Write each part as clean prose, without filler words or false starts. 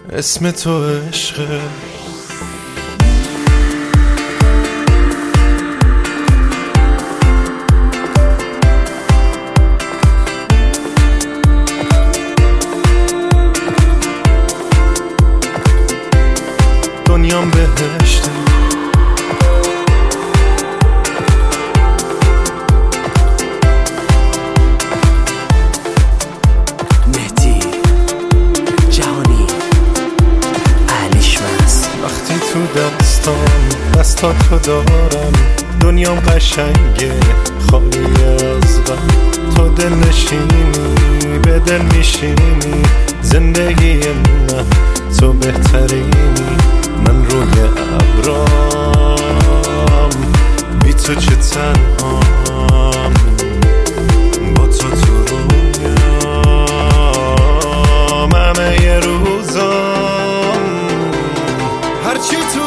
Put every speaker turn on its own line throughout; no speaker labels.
اسم تو عشقه. دنیام بهشته،
مهدی جهانی علیشمس.
وقتی تو دستاتو دارم دنیام قشنگه خالی از غم. تو دل نشینی به دل میشینی، زندگی من تو بهترینی. من روی ابرام بی تو چه تنهام، با تو تو رویام همه یه روزام. هرچی تو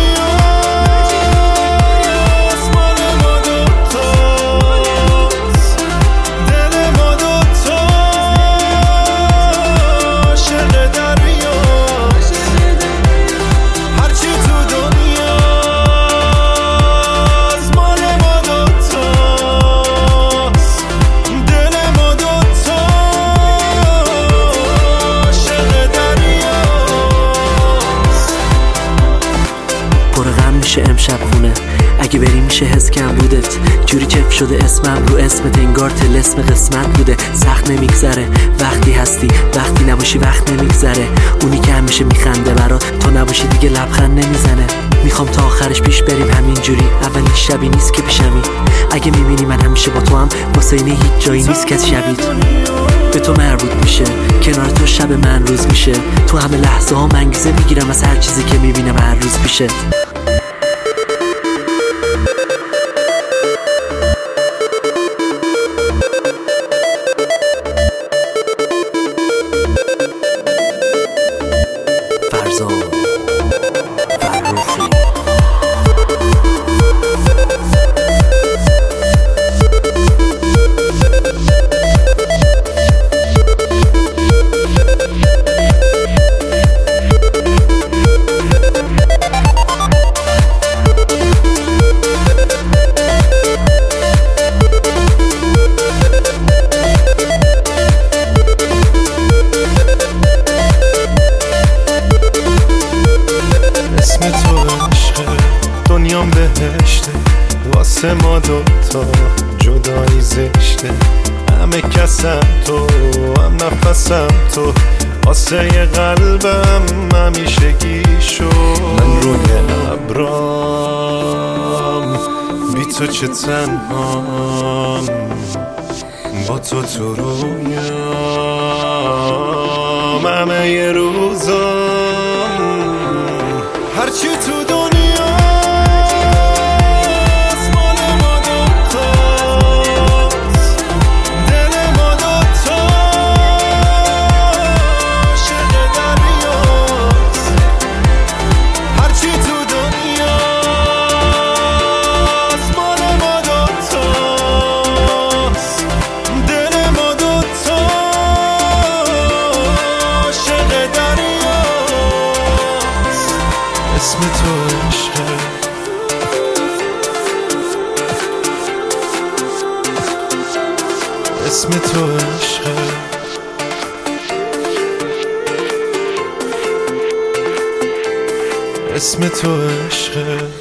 دنیاست مال ما دوتاست، دل ما دوتاست، عاشق دریاست. هرچی تو دنیاست مال ما دوتاست، دل ما دوتاست، عاشق دریاست.
پر غم میشه امشب خونه، اگه بری میشه حس کم بودت. جوری چف شده اسمم رو اسمت، انگار طلسم قسمت بوده. سخت نمیگذره وقتی هستی، وقتی نباشی وقت نمیگذره. اونی که همیشه میخنده برات، تو نباشی دیگه لبخند نمیزنه. میخوام تا آخرش پیش بریم همینجوری، اولین شبی نیست که پیشمی. اگه میبینی من همیشه با تو هم، واسه اینه هیچ جایی نیست که شبید به تو مربوط میشه. کنار تو شب من روز میشه، تو همه لحظه ها انگیزه میگیرم از هر چیزی که میبینم هر روز پیشه. فرزان فرخی.
اسم تو عشقه، دنیام بهشته، واسه ما دوتا جدایی زشته. همه کسم تو، هم نفسم تو، واسه یه قلبم همیشگی شو. من روی ابرام بی تو چه تنهام، با تو تو رویام همه یه روزام. هرچی تو دنیاست مال ما دوتاست، دل ما دوتاست، عاشق دریاست. هرچی تو دنیاست مال ما دوتاست، دل ما دوتاست، عاشق دریاست. اسم تو عشقه، اسم تو عشقه، اسم تو عشقه.